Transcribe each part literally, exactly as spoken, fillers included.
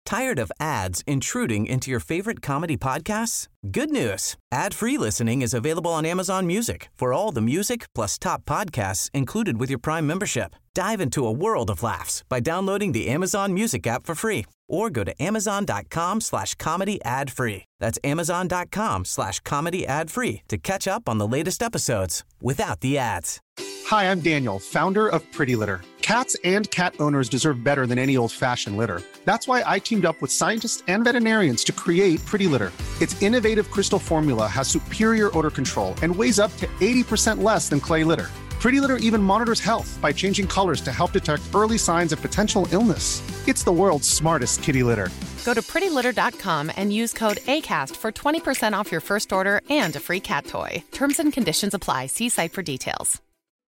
Tired of ads intruding into your favorite comedy podcasts? Good news. Ad-free listening is available on Amazon Music for all the music plus top podcasts included with your Prime membership. Dive into a world of laughs by downloading the Amazon Music app for free or go to amazon.com slash comedy ad free. That's amazon.com slash comedy ad free to catch up on the latest episodes without the ads. Hi, I'm Daniel, founder of Pretty Litter. Cats and cat owners deserve better than any old-fashioned litter. That's why I teamed up with scientists and veterinarians to create Pretty Litter. Its innovative crystal formula has superior odor control and weighs up to eighty percent less than clay litter. Pretty Litter even monitors health by changing colors to help detect early signs of potential illness. It's the world's smartest kitty litter. Go to pretty litter dot com and use code ACAST for twenty percent off your first order and a free cat toy. Terms and conditions apply. See site for details.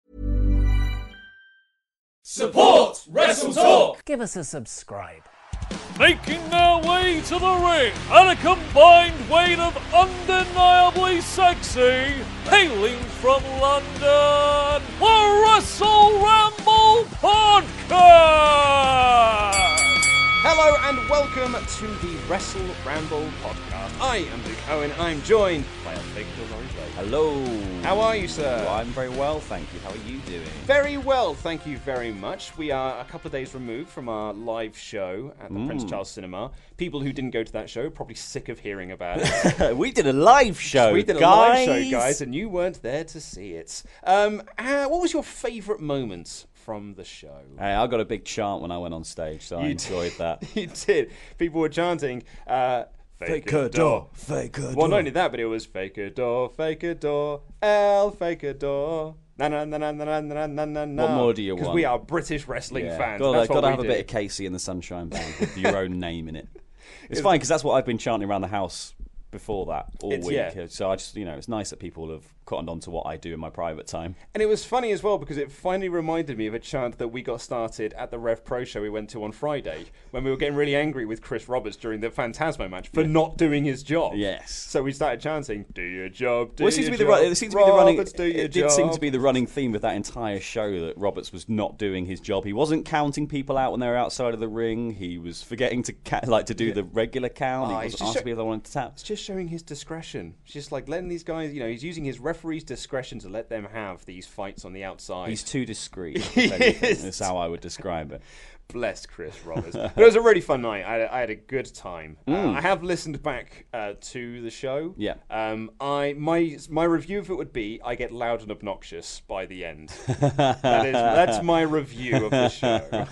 Support Wrestle Talk! Give us a subscribe. Making their way to the ring at a combined weight of undeniably sexy, hailing from London, the Wrestle Ramble Podcast! Hello and welcome to the Wrestle Ramble Podcast. I am Luke Owen and I'm joined by our big Laurie Blake. Hello. How are you, sir? Well, I'm very well, thank you. How are you doing? Very well, thank you very much. We are a couple of days removed from our live show at the mm. Prince Charles Cinema. People who didn't go to that show are probably sick of hearing about it. We did a live show, We did guys. a live show, guys, and you weren't there to see it. Um, uh, what was your favourite moment from the show? Hey, I got a big chant when I went on stage, so you I enjoyed did. that. You did. People were chanting, uh, fake a door, fake a door. Well, not only that, but it was fake a door, fake a door, L fake a door. Na na na na na na na na na. What more do you want? Because we are British wrestling yeah. fans. Got that's to what have we a do. bit of Casey and the Sunshine Band with your own name in it. It's fine because that's what I've been chanting around the house before that all it's, week. Yeah. So I just, you know, it's nice that people have cottoned on to what I do in my private time. And it was funny as well because it finally reminded me of a chant that we got started at the Rev Pro show we went to on Friday when we were getting really angry with Chris Roberts during the Phantasmo match for yeah. not doing his job. Yes. So we started chanting, "Do your job, do well, it seems your to be job, the, it seems to be the running. Roberts, do your it did job. seem to be the running theme with that entire show that Roberts was not doing his job. He wasn't counting people out when they were outside of the ring. He was forgetting to ca- like to do yeah. the regular count. Oh, he wasn't asking show- people they wanted to tap. It's just showing his discretion. It's just like letting these guys, you know, he's using his referee's discretion to let them have these fights on the outside. He's too discreet. He is. That's how I would describe it. Bless Chris Roberts. But it was a really fun night. I, I had a good time. Mm. Uh, I have listened back uh, to the show. Yeah. Um. I my my review of it would be I get loud and obnoxious by the end. that is that's my review of the show.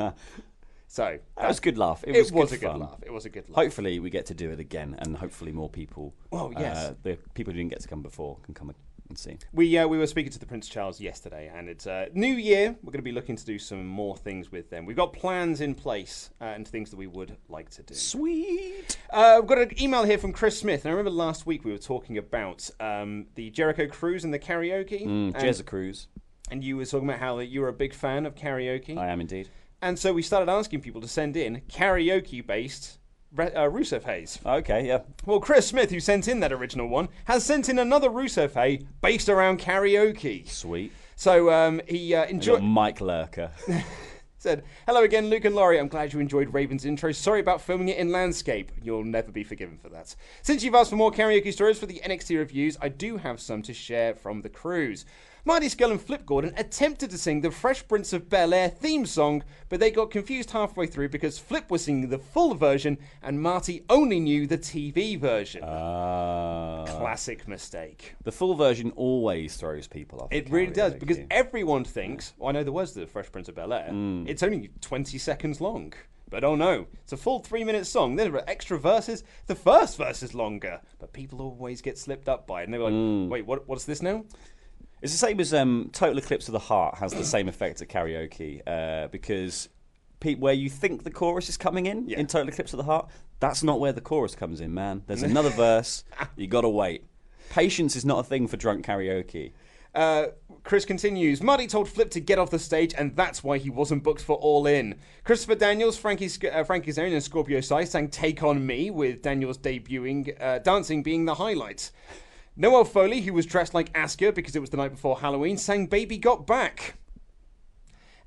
So that was a good laugh. It, it was, was good a good fun. laugh. It was a good laugh. Hopefully, we get to do it again, and hopefully more people. Oh yes, uh, the people who didn't get to come before can come and see. We uh, we were speaking to the Prince Charles yesterday, and it's uh, New Year. We're going to be looking to do some more things with them. We've got plans in place uh, and things that we would like to do. Sweet. Uh, I've got an email here from Chris Smith, and I remember last week we were talking about um, the Jericho Cruise and the karaoke. Mm, Jezza Cruise. And you were talking about how you were a big fan of karaoke. I am indeed. And so we started asking people to send in karaoke-based uh, Rusev Haze. Okay, yeah. Well, Chris Smith, who sent in that original one, has sent in another Rusev Haze based around karaoke. Sweet. So um, he uh, enjoyed. Mike Lurker. Said, hello again, Luke and Laurie. I'm glad you enjoyed Raven's intro. Sorry about filming it in landscape. You'll never be forgiven for that. Since you've asked for more karaoke stories for the N X T reviews, I do have some to share from the cruise. Marty Scurll and Flip Gordon attempted to sing the Fresh Prince of Bel-Air theme song, but they got confused halfway through because Flip was singing the full version and Marty only knew the T V version. Uh, Classic mistake. The full version always throws people off. It really does, because everyone thinks, well, I know there was the Fresh Prince of Bel-Air, mm. it's only twenty seconds long. But oh no, it's a full three-minute song. Then there are extra verses. The first verse is longer, but people always get slipped up by it. And they're like, mm. wait, what? what's this now? It's the same as um, Total Eclipse of the Heart has the same effect at karaoke uh, because pe- where you think the chorus is coming in, yeah. in Total Eclipse of the Heart, that's not where the chorus comes in, man. There's another verse. You got to wait. Patience is not a thing for drunk karaoke. Uh, Chris continues, Marty told Flip to get off the stage, and that's why he wasn't booked for All In. Christopher Daniels, Frankie, uh, Frankie Zarian, and Scorpio Sai sang Take On Me, with Daniels debuting, uh, dancing being the highlight. Noel Foley, who was dressed like Asuka because it was the night before Halloween, sang Baby Got Back.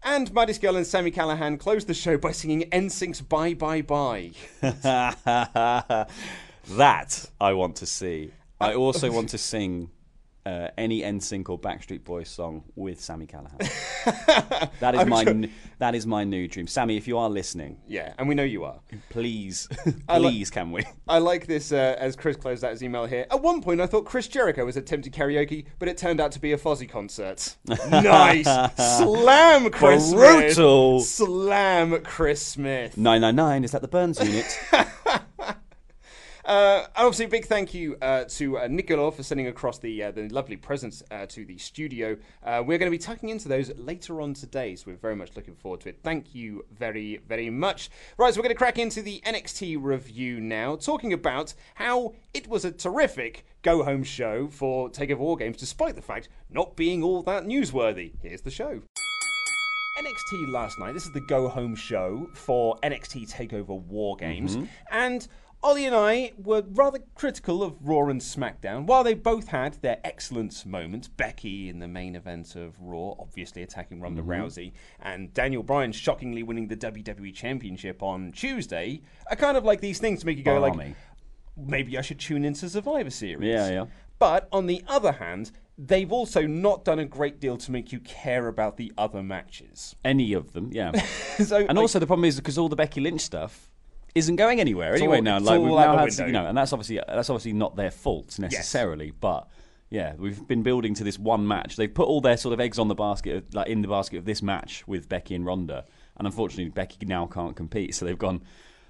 And Mighty Skull and Sami Callihan closed the show by singing N Sync's Bye Bye Bye. That I want to see. I also want to sing uh, any N Sync or Backstreet Boys song with Sami Callihan. That is my sure. n- that is my new dream. Sami, if you are listening, yeah, and we know you are. Please, please, li- can we? I like this uh, as Chris closed out his email here. At one point, I thought Chris Jericho was attempting karaoke, but it turned out to be a Fozzy concert. Nice, slam, Chris Brutal. Smith. Slam, Chris Smith. Nine nine nine. Is that the Burns unit? Uh, obviously, a big thank you uh, to uh, Nicola for sending across the uh, the lovely presents uh, to the studio. Uh, we're going to be tucking into those later on today, so we're very much looking forward to it. Thank you very, very much. Right, so we're going to crack into the N X T review now, talking about how it was a terrific go-home show for TakeOver War Games, despite the fact not being all that newsworthy. Here's the show. N X T last night. This is the go-home show for N X T TakeOver War Games, mm-hmm. and Ollie and I were rather critical of Raw and SmackDown. While they both had their excellent moments, Becky in the main event of Raw, obviously attacking Ronda mm-hmm. Rousey, and Daniel Bryan shockingly winning the W W E Championship on Tuesday, are kind of like these things to make you go Barmy. like, maybe I should tune into Survivor Series. Yeah, yeah. But on the other hand, they've also not done a great deal to make you care about the other matches. Any of them, yeah. so, and like, also the problem is because all the Becky Lynch stuff isn't going anywhere anyway all, now. It's like all we've out now the had window. to, you know, and that's obviously that's obviously not their fault necessarily. Yes. But yeah, we've been building to this one match. They've put all their sort of eggs on the basket, of, like in the basket of this match with Becky and Ronda, and unfortunately Becky now can't compete. So they've gone,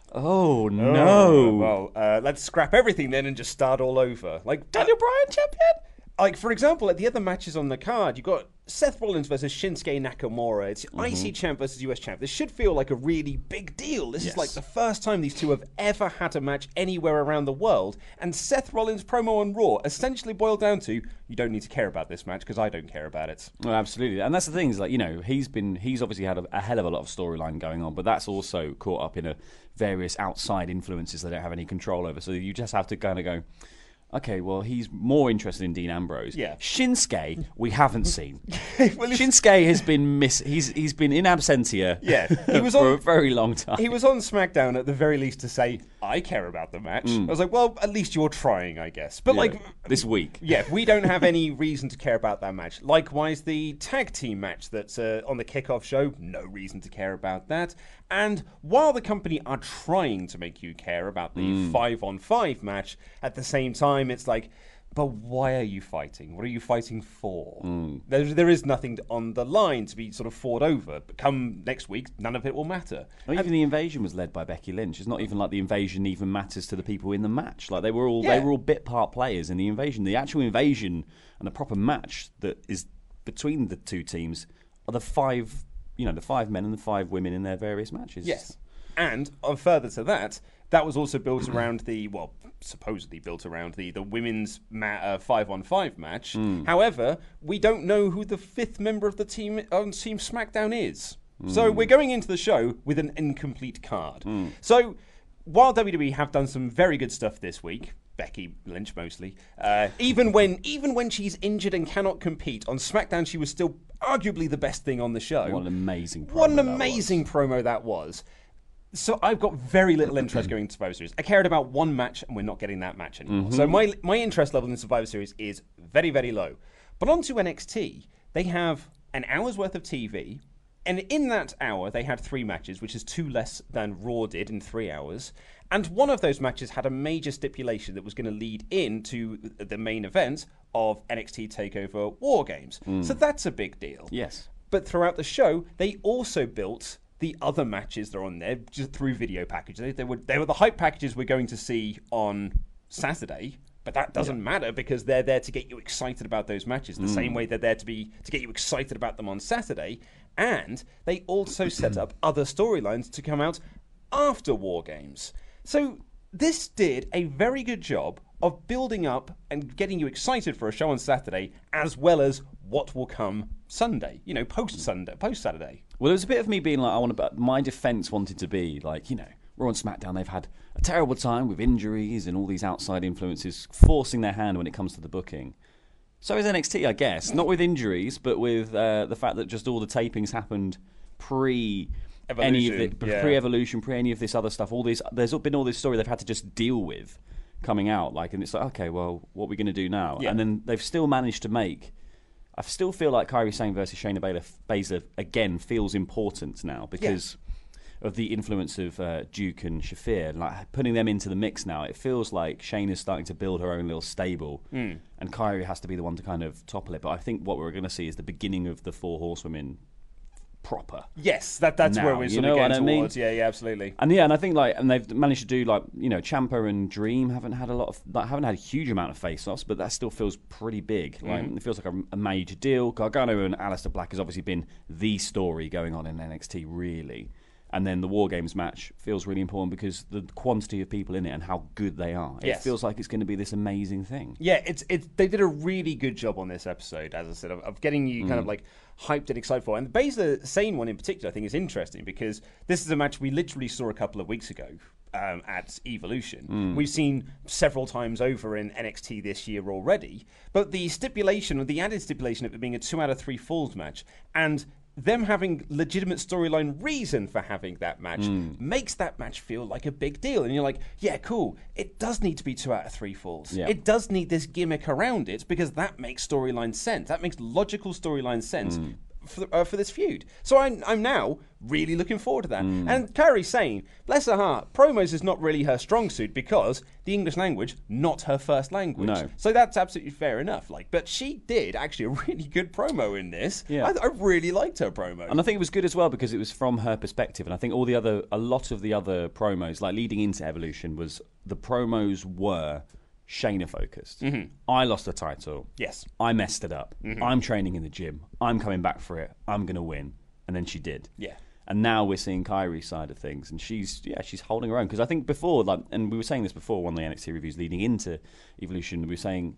oh no. Oh, well, uh, let's scrap everything then and just start all over. Like Daniel Bryan champion. Like, for example, at the other matches on the card, you've got Seth Rollins versus Shinsuke Nakamura. It's mm-hmm. I C champ versus U S champ. This should feel like a really big deal. This yes. is like the first time these two have ever had a match anywhere around the world. And Seth Rollins' promo on Raw essentially boiled down to, you don't need to care about this match because I don't care about it. Well, absolutely. And that's the thing, is like, you know, he's been he's obviously had a, a hell of a lot of storyline going on, but that's also caught up in a various outside influences they don't have any control over. So you just have to kind of go, okay, well, he's more interested in Dean Ambrose. Yeah. Shinsuke, we haven't seen. well, Shinsuke has been miss. He's he's been in absentia. Yeah, he was for on, a very long time. He was on SmackDown at the very least to say, I care about the match. Mm. I was like, well, at least you're trying, I guess. But yeah, like this week, yeah, we don't have any reason to care about that match. Likewise, the tag team match that's uh, on the kickoff show, no reason to care about that. And while the company are trying to make you care about the mm. five-on-five match, at the same time, it's like, but why are you fighting? What are you fighting for? Mm. There, there is nothing on the line to be sort of fought over. But come next week, none of it will matter. Well, even the invasion was led by Becky Lynch. It's not even like the invasion even matters to the people in the match. Like they were all yeah. they were all bit part players in the invasion. The actual invasion and the proper match that is between the two teams are the five, you know, the five men and the five women in their various matches. Yes, and uh, further to that, that was also built around the, well, supposedly built around the, the women's ma- uh, five-on-five match. Mm. However, we don't know who the fifth member of the team on Team SmackDown is. Mm. So we're going into the show with an incomplete card. Mm. So while W W E have done some very good stuff this week, Becky Lynch mostly, uh, even when even when she's injured and cannot compete, on SmackDown she was still arguably the best thing on the show. What an amazing promo What an amazing that promo that was. So I've got very little interest going into Survivor Series. I cared about one match, and we're not getting that match anymore. Mm-hmm. So my my interest level in Survivor Series is very, very low. But on to N X T, they have an hour's worth of T V, and in that hour they had three matches, which is two less than Raw did in three hours. And one of those matches had a major stipulation that was going to lead into the main event of N X T TakeOver War Games. Mm. So that's a big deal. Yes. But throughout the show, they also built the other matches that are on there just through video packages. They, they, were, they were the hype packages we're going to see on Saturday, but that doesn't yeah. matter because they're there to get you excited about those matches the mm. same way they're there to be to get you excited about them on Saturday. And they also set up other storylines to come out after War Games. So this did a very good job of building up and getting you excited for a show on Saturday, as well as what will come Sunday, you know, post-Sunday, post-Saturday. Well, there was a bit of me being like, I want to, my defence wanted to be like, you know, Raw and SmackDown, they've had a terrible time with injuries and all these outside influences forcing their hand when it comes to the booking. So is N X T, I guess. Not with injuries, but with uh, the fact that just all the tapings happened pre any of it, yeah. pre-evolution, pre any of this other stuff. All this, there's been all this story they've had to just deal with coming out, like, and it's like, okay, well, what are we going to do now? Yeah. And then they've still managed to make. I still feel like Kairi Sane versus Shayna Baszler again feels important now because yeah. of the influence of uh, Duke and Shafir. Like putting them into the mix now, it feels like Shayna's starting to build her own little stable, mm. and Kairi has to be the one to kind of topple it. But I think what we're going to see is the beginning of the Four Horsewomen proper. Yes, that that's now, where we're sort you know of getting what I towards. mean? Yeah, yeah, absolutely. And yeah, and I think like, and they've managed to do like, you know, Ciampa and Dream haven't had a lot of, like, haven't had a huge amount of face-offs, but that still feels pretty big. Like mm. it feels like a, a major deal. Gargano and Aleister Black has obviously been the story going on in N X T, really. And then the War Games match feels really important because the quantity of people in it and how good they are. It yes. feels like it's going to be this amazing thing. Yeah, it's it's they did a really good job on this episode, as I said, of, of getting you mm. kind of like hyped and excited for. And the Baszler Sane one in particular, I think, is interesting because this is a match we literally saw a couple of weeks ago um, at Evolution. Mm. We've seen several times over in N X T this year already. But the stipulation, or the added stipulation of it being a two out of three falls match, and them having legitimate storyline reason for having that match mm. makes that match feel like a big deal. And you're like, yeah, cool. It does need to be two out of three falls. Yeah. It does need this gimmick around it because that makes storyline sense. That makes logical storyline sense mm. for, uh, for this feud. So I'm, I'm now really looking forward to that. Mm. And Kairi Sane, bless her heart, promos is not really her strong suit because the English language, not her first language. No. So that's absolutely fair enough. Like, but she did actually a really good promo in this. Yeah. I, I really liked her promo. And I think it was good as well because it was from her perspective. And I think all the other, a lot of the other promos, like leading into Evolution, was the promos were Shayna focused. Mm-hmm. I lost the title. Yes. I messed it up. Mm-hmm. I'm training in the gym. I'm coming back for it. I'm going to win. And then she did. Yeah. And now we're seeing Kairi's side of things, and she's yeah she's holding her own because I think before, like, and we were saying this before, one of the N X T reviews leading into Evolution, we were saying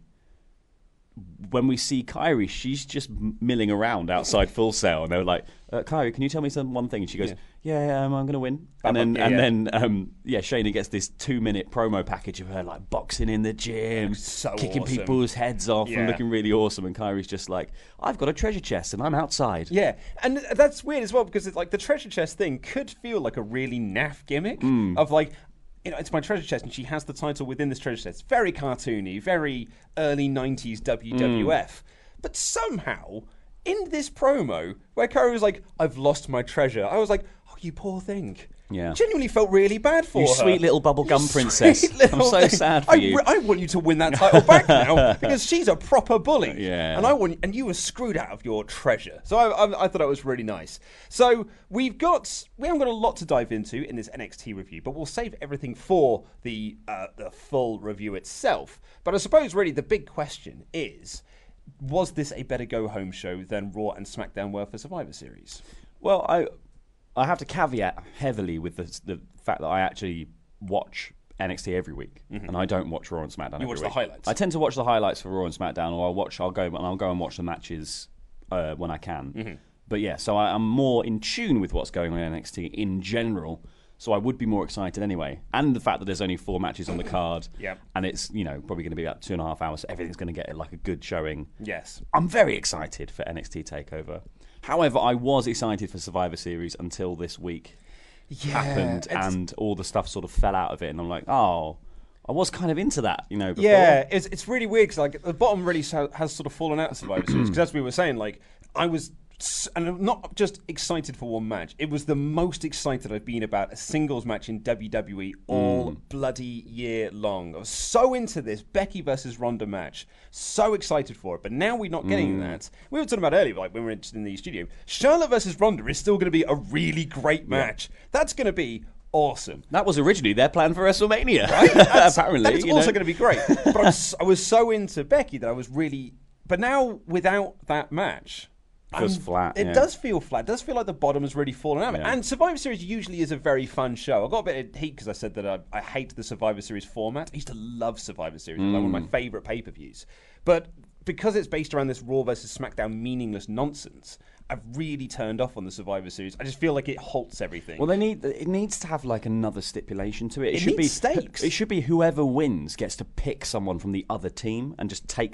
when we see Kairi, she's just milling around outside Full Sail, and they were like, uh, "Kairi, can you tell me some one thing?" And she goes, "Yeah, yeah, yeah um, I'm going to win." And then yeah, and yeah. then um, yeah, Shayna gets this two minute promo package of her like boxing in the gym, so kicking awesome. people's heads off, yeah. and looking really awesome. And Kairi's just like, "I've got a treasure chest, and I'm outside." Yeah, and that's weird as well because it's like the treasure chest thing could feel like a really naff gimmick mm. of like, you know, it's my treasure chest, and she has the title within this treasure chest. Very cartoony, very early nineties W W F. Mm. But somehow, in this promo, where Kairi was like, I've lost my treasure, I was like, oh, you poor thing. Yeah. I genuinely felt really bad for you her. You sweet little bubblegum princess. I'm so thing. sad for I, you. I want you to win that title back now because she's a proper bully. Yeah. And I want, and you were screwed out of your treasure. So I, I, I thought that was really nice. So we've got, we haven't got a lot to dive into in this N X T review, but we'll save everything for the uh, the full review itself. But I suppose really the big question is, was this a better go-home show than Raw and SmackDown were for Survivor Series? Well, I I have to caveat heavily with the, the fact that I actually watch N X T every week, mm-hmm. and I don't watch Raw and SmackDown. You every watch week. the highlights. I tend to watch the highlights for Raw and SmackDown, or I'll watch. I'll go and I'll go and watch the matches uh, when I can. Mm-hmm. But yeah, so I, I'm more in tune with what's going on in N X T in general. So I would be more excited anyway. And the fact that there's only four matches on the card, yep. and it's, you know, probably going to be about two and a half hours, so everything's going to get like a good showing. Yes. I'm very excited for N X T TakeOver. However, I was excited for Survivor Series until this week yeah, happened and all the stuff sort of fell out of it. And I'm like, oh, I was kind of into that, you know, before. Yeah, it's it's really weird because like, the bottom really has sort of fallen out of Survivor Series because as we were saying, like, I was... And I'm not just excited for one match. It was the most excited I've been about a singles match in W W E all mm. bloody year long. I was so into this Becky versus Ronda match. So excited for it. But now we're not getting mm. that. We were talking about earlier, like when we were in the studio. Charlotte versus Ronda is still going to be a really great match. Yeah. That's going to be awesome. That was originally their plan for WrestleMania. Right? That's, Apparently. That's also going to be great. But I was, I was so into Becky that I was really... But now, without that match... It feels flat. It yeah. does feel flat. It does feel like the bottom has really fallen out. Yeah. And Survivor Series usually is a very fun show. I got a bit of heat because I said that I, I hate the Survivor Series format. I used to love Survivor Series. Mm. It was like one of my favourite pay-per-views. But because it's based around this Raw versus SmackDown meaningless nonsense, I've really turned off on the Survivor Series. I just feel like it halts everything. Well, they need it needs to have like another stipulation to it. It, it should needs be stakes. It should be whoever wins gets to pick someone from the other team and just take them.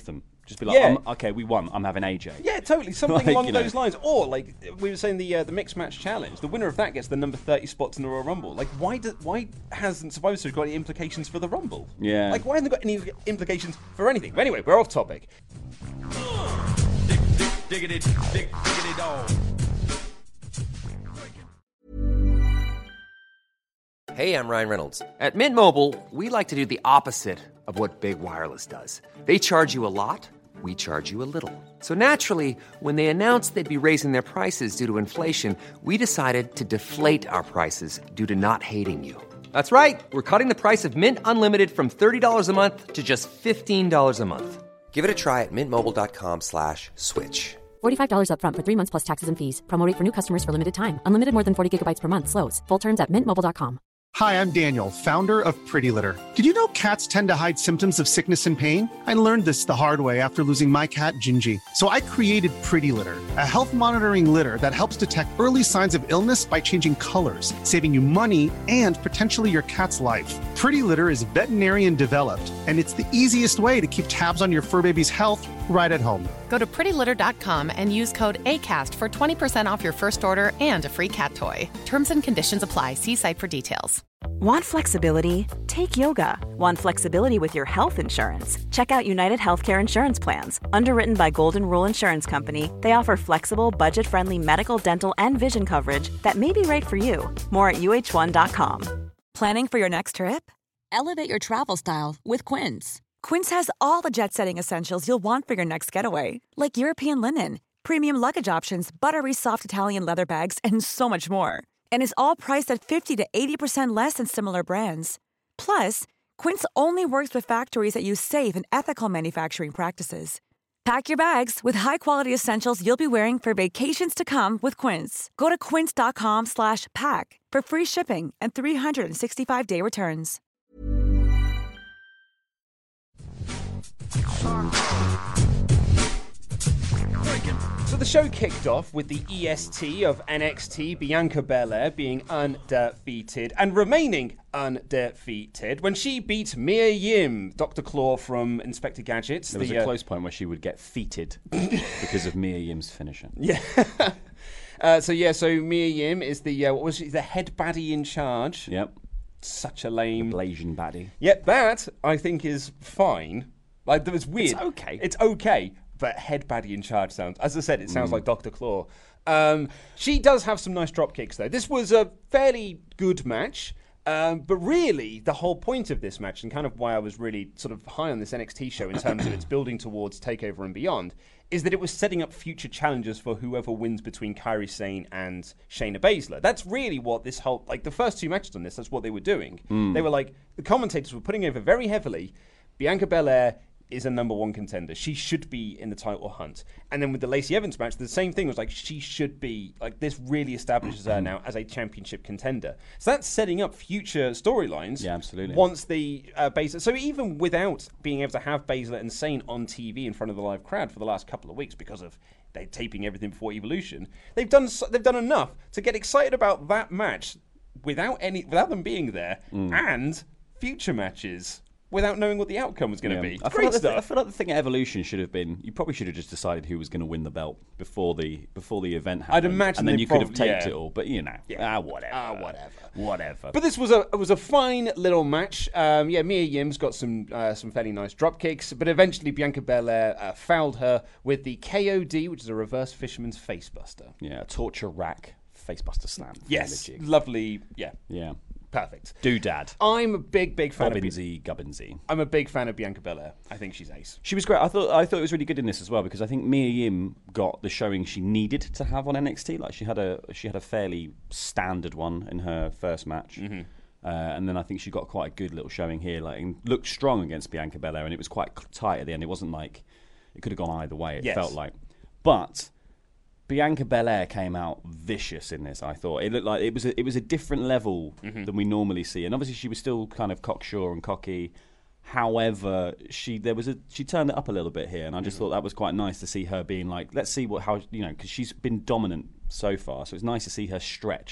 Just be like, Yeah. I'm, okay, we won. I'm having A J. Yeah, totally. Something Like, along you know. those lines. Or, like, we were saying the uh, the mixed match challenge. The winner of that gets the number thirty spots in the Royal Rumble. Like, why do, why hasn't Survivor Series got any implications for the Rumble? Yeah. Like, why hasn't it got any implications for anything? But anyway, we're off topic. Diggity, dig, diggity dog. Hey, I'm Ryan Reynolds. At Mint Mobile, we like to do the opposite of what Big Wireless does. They charge you a lot, we charge you a little. So naturally, when they announced they'd be raising their prices due to inflation, we decided to deflate our prices due to not hating you. That's right. We're cutting the price of Mint Unlimited from thirty dollars a month to just fifteen dollars a month. Give it a try at mintmobile.com slash switch. forty-five dollars up front for three months plus taxes and fees. Promo rate for new customers for limited time. Unlimited more than forty gigabytes per month. Slows full terms at mint mobile dot com. Hi, I'm Daniel, founder of Pretty Litter. Did you know cats tend to hide symptoms of sickness and pain? I learned this the hard way after losing my cat, Gingy. So I created Pretty Litter, a health monitoring litter that helps detect early signs of illness by changing colors, saving you money and potentially your cat's life. Pretty Litter is veterinarian developed, and it's the easiest way to keep tabs on your fur baby's health right at home. Go to pretty litter dot com and use code ACAST for twenty percent off your first order and a free cat toy. Terms and conditions apply. See site for details. Want flexibility? Take yoga. Want flexibility with your health insurance? Check out United Healthcare Insurance Plans. Underwritten by Golden Rule Insurance Company, they offer flexible, budget-friendly medical, dental, and vision coverage that may be right for you. More at U H one dot com. Planning for your next trip? Elevate your travel style with Quince. Quince has all the jet-setting essentials you'll want for your next getaway, like European linen, premium luggage options, buttery soft Italian leather bags, and so much more. And is all priced at fifty to eighty percent less than similar brands. Plus, Quince only works with factories that use safe and ethical manufacturing practices. Pack your bags with high-quality essentials you'll be wearing for vacations to come with Quince. Go to quince dot com slash pack for free shipping and three sixty-five day returns. So the show kicked off with the E S T of N X T, Bianca Belair, being undefeated and remaining undefeated when she beat Mia Yim, Doctor Claw from Inspector Gadget. There was the, a uh, close point where she would get feated because of Mia Yim's finisher. Yeah. uh, so yeah, so Mia Yim is the uh, what was she? The head baddie in charge. Yep. Such a lame Blasian baddie. Yeah, that I think is fine. Like that was weird. It's okay. It's okay. But head baddie in charge sounds, as I said, it sounds Mm. like Doctor Claw. Um, she does have some nice drop kicks, though. This was a fairly good match. Um, but really, the whole point of this match, and kind of why I was really sort of high on this N X T show in terms of its building towards TakeOver and beyond, is that it was setting up future challenges for whoever wins between Kairi Sane and Shayna Baszler. That's really what this whole, like the first two matches on this, that's what they were doing. Mm. They were like, the commentators were putting over very heavily, Bianca Belair is a number one contender. She should be in the title hunt. And then with the Lacey Evans match, the same thing was like, she should be, like, this really establishes her now as a championship contender. So that's setting up future storylines. Yeah, absolutely. Once the uh, Baszler, so even without being able to have Baszler and Sane on T V in front of the live crowd for the last couple of weeks because of they taping everything before Evolution, they've done so, they've done enough to get excited about that match without any without them being there Mm. and future matches without knowing what the outcome was going to Yeah. be. I feel, Great like the, stuff. I feel like the thing at Evolution should have been, you probably should have just decided who was going to win the belt before the before the event happened. I'd imagine and then they you could have prob- taped yeah. it all. But you know, Yeah. ah, whatever, Ah, whatever. whatever. But this was a it was a fine little match. Um, yeah, Mia Yim's got some uh, some fairly nice drop kicks, but eventually Bianca Belair uh, fouled her with the K O D, which is a reverse fisherman's facebuster. Yeah, torture rack facebuster slam. Yes, Legit. lovely. Yeah, Yeah. perfect. Doodad. I'm a big big fan of. Bobbinsy, Gubbinsy. I'm a big fan of Bianca Belair. I think she's ace. She was great. I thought I thought it was really good in this as well because I think Mia Yim got the showing she needed to have on N X T. Like she had a she had a fairly standard one in her first match, Mm-hmm. uh, and then I think she got quite a good little showing here. Like and looked strong against Bianca Belair, and it was quite tight at the end. It wasn't like it could have gone either way. It Yes. felt like, but Bianca Belair came out vicious in this. I thought it looked like it was a, it was a different level Mm-hmm. than we normally see, and obviously she was still kind of cocksure and cocky. However, she there was a she turned it up a little bit here, and I just Mm-hmm. thought that was quite nice to see her being like, let's see what how you know because she's been dominant so far, so it's nice to see her stretched.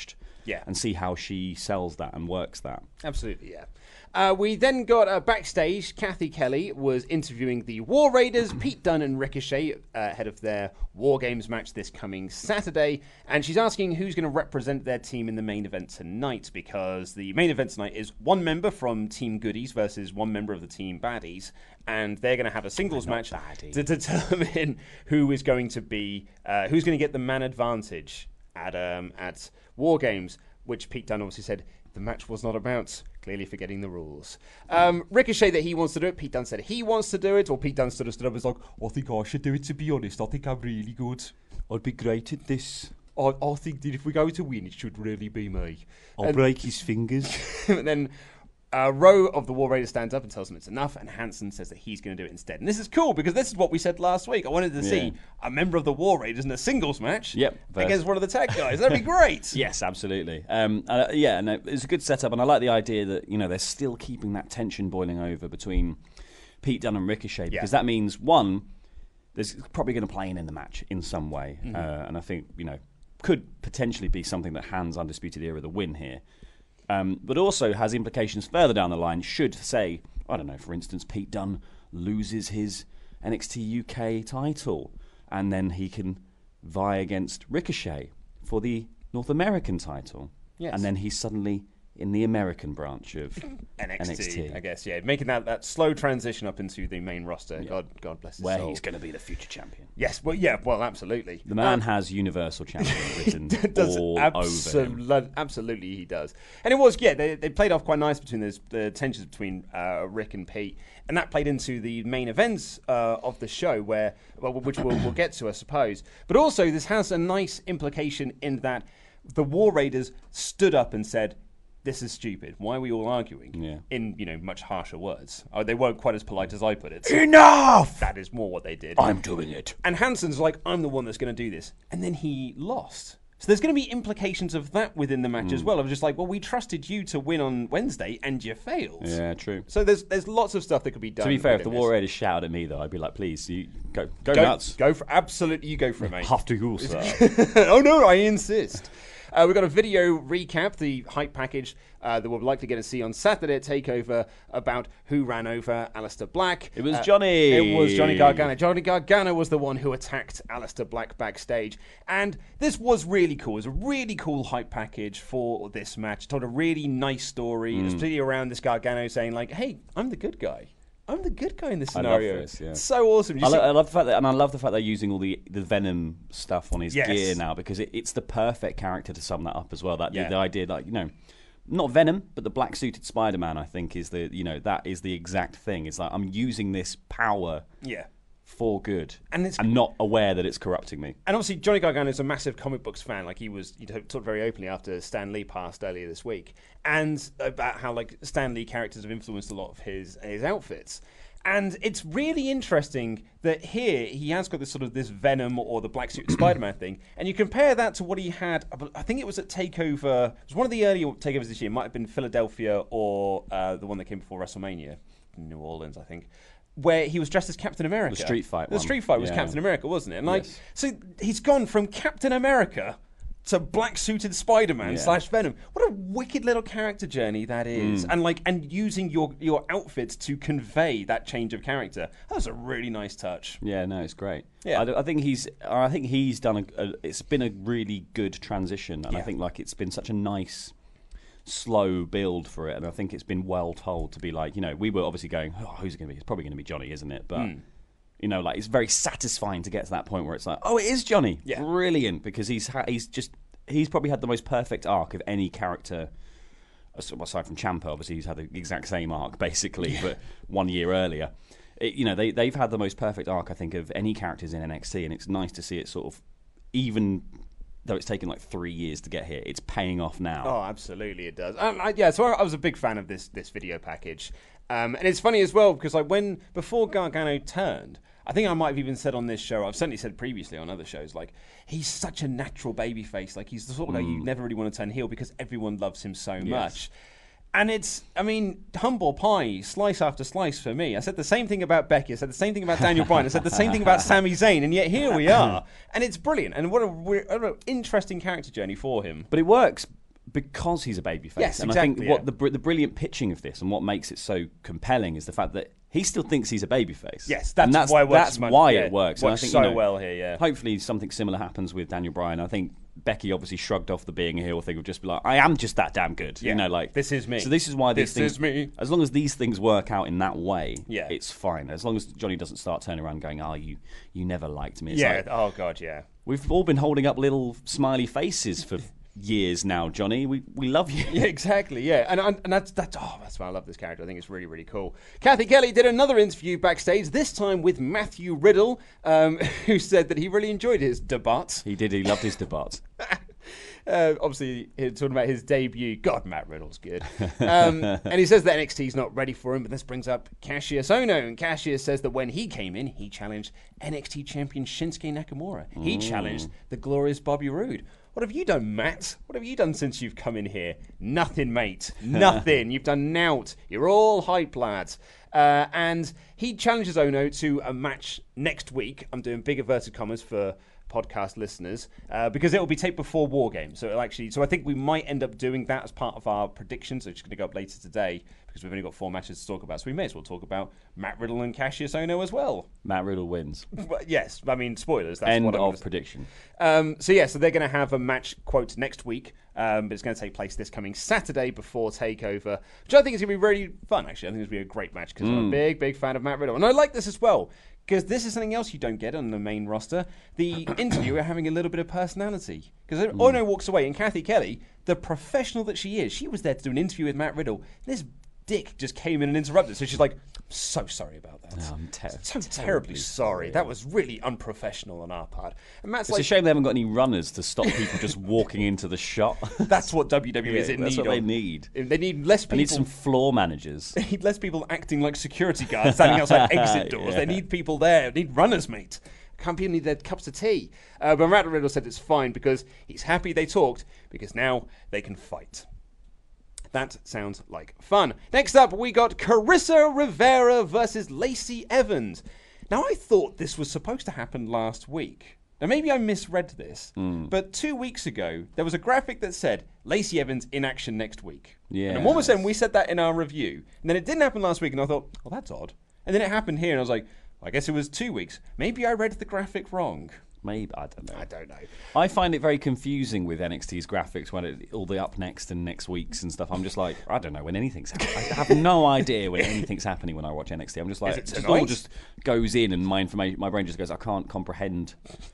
Yeah. and see how she sells that and works that. Absolutely, yeah. Uh, we then got uh, backstage. Kathy Kelly was interviewing the War Raiders, Pete Dunne and Ricochet, uh, ahead of their War Games match this coming Saturday. And she's asking who's going to represent their team in the main event tonight, because the main event tonight is one member from Team Goodies versus one member of the Team Baddies. And they're going to have a singles match baddie. to determine who is going to be, uh, who's going to get the man advantage at um, at War Games, which Pete Dunne obviously said the match was not about, clearly forgetting the rules. Um, Ricochet that he wants to do it. Pete Dunne said he wants to do it, or Pete Dunne stood, stood up and was like, I think I should do it, to be honest. I think I'm really good. I'd be great at this. I, I think that if we go to win, it should really be me. I'll and, break his fingers. And then uh, Rowe of the War Raiders stands up and tells them it's enough, and Hanson says that he's going to do it instead. And this is cool, because this is what we said last week. I wanted to Yeah. see a member of the War Raiders in a singles match Yep, against one of the tech guys. That'd be great. Yes, absolutely. Um, uh, yeah, no, it's a good setup, and I like the idea that, you know, they're still keeping that tension boiling over between Pete Dunne and Ricochet, because Yeah. that means, one, there's probably going to play in in the match in some way, Mm-hmm. uh, and I think, you know, could potentially be something that hands Undisputed Era the win here. Um, but also has implications further down the line, should, say, I don't know, for instance, Pete Dunne loses his N X T U K title, and then he can vie against Ricochet for the North American title. Yes. And then he's suddenly in the American branch of N X T, N X T. I guess, yeah. Making that, that slow transition up into the main roster. God God bless his Where soul. he's going to be the future champion. Yes, well, yeah, well, absolutely. The man Um, has Universal Champion written does all abso- over him. Absolutely, he does. And it was, yeah, they, they played off quite nice between those, the tensions between uh, Rick and Pete, and that played into the main events uh, of the show, where, well, which we'll, we'll get to, I suppose. But also, this has a nice implication in that the War Raiders stood up and said, "This is stupid. Why are we all arguing?" Yeah. In, you know, much harsher words. Oh, they weren't quite as polite as I put it. Enough! That is more what they did. I'm doing it. And Hanson's like, I'm the one that's going to do this. And then he lost. So there's going to be implications of that within the match Mm. as well. Of just like, well, we trusted you to win on Wednesday, and you failed. Yeah, true. So there's there's lots of stuff that could be done. To be fair, if within the War this. Raiders shouted at me, though, I'd be like, please, you go, go, go, nuts. Go for absolutely, you go for it, mate. Have to go, sir. Oh no, I insist. Uh, we've got a video recap, the hype package uh, that we're likely going to see on Saturday at TakeOver about who ran over Aleister Black. It was Uh, Johnny. It was Johnny Gargano. Johnny Gargano was the one who attacked Aleister Black backstage. And this was really cool. It was a really cool hype package for this match. It told a really nice story. Mm. It was really around this Gargano saying, like, hey, I'm the good guy. I'm the good guy in this I love scenario. this, yeah. It's so awesome. You I, see- lo- I love the fact that, and I love the fact they're using all the, the Venom stuff on his Yes. gear now, because it, it's the perfect character to sum that up as well. That Yeah. the, the idea, like, you know, not Venom, but the black suited Spider-Man, I think, is the, you know, that is the exact thing. It's like, I'm using this power yeah. for good, And it's- not aware that it's corrupting me. And obviously, Johnny Gargano is a massive comic books fan. Like, he was, he talked very openly after Stan Lee passed earlier this week, and about how like Stan Lee characters have influenced a lot of his his outfits. And it's really interesting that here he has got this sort of this Venom or the black suit Spider-Man thing, and you compare that to what he had. I think it was at Takeover. It was one of the earlier takeovers this year. It might have been Philadelphia or uh, the one that came before WrestleMania, New Orleans, I think. Where he was dressed as Captain America. The street fight The one. street fight was Yeah. Captain America, wasn't it? And like, Yes. so he's gone from Captain America to black suited Spider-Man Yeah. slash Venom. What a wicked little character journey that is. Mm. And like, and using your your outfits to convey that change of character. That was a really nice touch. Yeah, no, it's great. Yeah. I, I think he's. I think he's done a, a. It's been a really good transition, and I Yeah. think like it's been such a nice, slow build for it, and I think it's been well told to be like, you know, we were obviously going, oh, who's it going to be? It's probably going to be Johnny, isn't it? But. Mm. You know, like it's very satisfying to get to that point where it's like, oh, it is Johnny. Yeah. Brilliant, because he's ha- he's just he's probably had the most perfect arc of any character, aside from Ciampa. Obviously, he's had the exact same arc basically, Yeah. but one year earlier. It, you know, they they've had the most perfect arc, I think, of any characters in N X T, and it's nice to see it sort of, even though it's taken like three years to get here, it's paying off now. Oh, absolutely, it does. Um, I, yeah, so I, I was a big fan of this this video package, um, and it's funny as well because like when before Gargano turned, I think I might have even said on this show, I've certainly said previously on other shows, like he's such a natural babyface, like he's the sort of guy you never really want to turn heel because everyone loves him so much. And it's, I mean, humble pie, slice after slice for me. I said the same thing about Becky. I said the same thing about Daniel Bryan. I said the same thing about Sami Zayn. And yet here we are. And it's brilliant. And what a, what an interesting character journey for him. But it works because he's a babyface. Yes, and exactly, I think yeah. what the br- the brilliant pitching of this and what makes it so compelling is the fact that he still thinks he's a babyface. Yes, that's, and that's why it works. That's so much, why yeah, it works. Works and I think, so you know, well here. Yeah. Hopefully, something similar happens with Daniel Bryan. I think Becky obviously shrugged off the being a heel thing of just be like, I am just that damn good. Yeah. You know, like This is me. So this is why these This things. is me. As long as these things work out in that way, Yeah. it's fine. As long as Johnny doesn't start turning around going, "Oh, you, you never liked me." It's Yeah. like, Oh God. Yeah. we've all been holding up little smiley faces for years now, Johnny. We we love you. Yeah, exactly. Yeah, and and, and that's that's oh, that's why I love this character. I think it's really really cool. Kathy Kelly did another interview backstage, this time with Matthew Riddle, um, who said that he really enjoyed his debut. He did. He loved his debut. Uh, obviously, he's talking about his debut. God, Matt Riddle's good. Um, and he says that N X T's not ready for him, but this brings up Cassius Ohno. And Cassius says that when he came in, he challenged N X T champion Shinsuke Nakamura. He Mm. challenged the glorious Bobby Roode. What have you done, Matt? What have you done since you've come in here? Nothing, mate. Nothing. You've done nout. You're all hype, lads. Uh, and he challenges Ohno to a match next week. I'm doing big inverted commas for podcast listeners uh, because it will be taped before War Games. So it'll actually, so I think we might end up doing that as part of our predictions. So it's going to go up later today because we've only got four matches to talk about. So we may as well talk about Matt Riddle and Cassius Ohno as well. Matt Riddle wins. But yes, I mean spoilers. That's End what I'm of gonna... prediction. Um, so yeah, so they're going to have a match quote next week, um, but it's going to take place this coming Saturday before Takeover, which I think is going to be really fun. Actually, I think it's going to be a great match because I'm a big, big fan of Matt Riddle, and I like this as well. Because this is something else you don't get on the main roster. The interviewer having a little bit of personality. Because mm. Ohno walks away, and Kathy Kelly, the professional that she is, she was there to do an interview with Matt Riddle. This dick just came in and interrupted. So she's like, so sorry about that. Oh, I'm ter- so terribly, terribly sorry. sorry. That was really unprofessional on our part. And Matt's It's like, a shame they haven't got any runners to stop people just walking into the shot. that's what W W E Yeah, is in that's need what they of. need. They need less people. They need some floor managers. They need less people acting like security guards standing outside exit doors. Yeah. They need people there. They need runners, mate. Can't people need their cups of tea? Uh, but Matt Riddle said it's fine because he's happy they talked because now they can fight. That sounds like fun. Next up, we got Carissa Rivera versus Lacey Evans. Now, I thought this was supposed to happen last week. Now, maybe I misread this, mm. but two weeks ago, there was a graphic that said Lacey Evans in action next week. Yeah. And I'm almost saying we said that in our review. And then it didn't happen last week, and I thought, oh, that's odd. And then it happened here, and I was like, well, I guess it was two weeks. Maybe I read the graphic wrong. Maybe, I don't know. I don't know. I find it very confusing with N X T's graphics when it, all the up next and next weeks and stuff. I'm just like, I don't know when anything's happening. I have no idea when anything's happening when I watch N X T. I'm just like, it just all just goes in and my information, my brain just goes, I can't comprehend